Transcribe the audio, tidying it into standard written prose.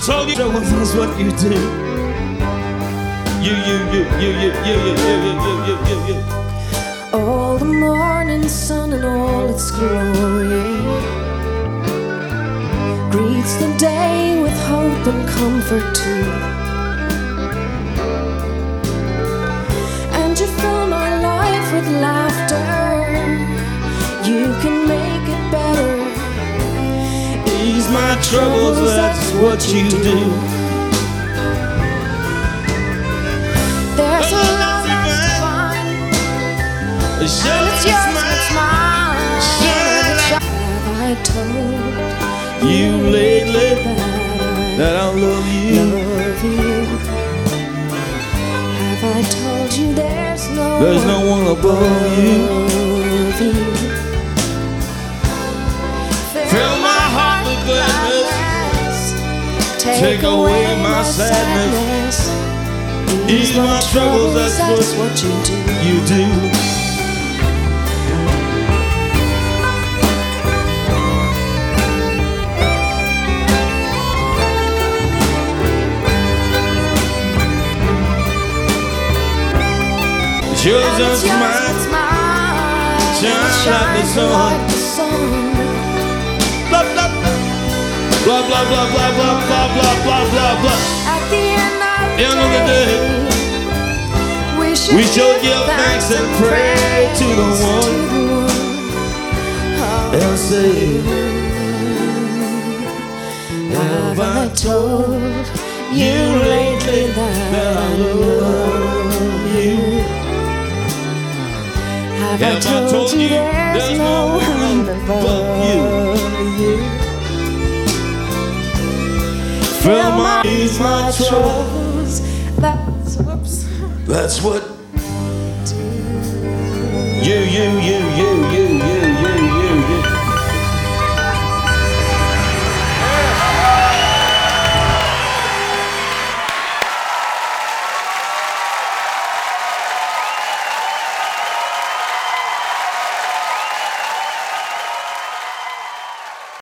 told you that's what you do. You. All the morning sun and all its glory greets the day with hope and comfort too. And you fill my life with laughter. You can make it better. Ease my troubles, that's what you do. There's a love that's divine, and it's yours and it's mine. Have I told You lately that I love you. Have I told you there's no one above you. Fill my heart with gladness, take away my sadness. Ease my troubles, that's what you do. You do. It's yours and it's mine. Shine like the sun. Blah blah blah blah blah blah blah blah blah blah blah. At the end of the day, we should give thanks and pray to the one and say, have I told you lately that I love you? Have I told you there's no one above you? Fill my ease my troubles. That's what you.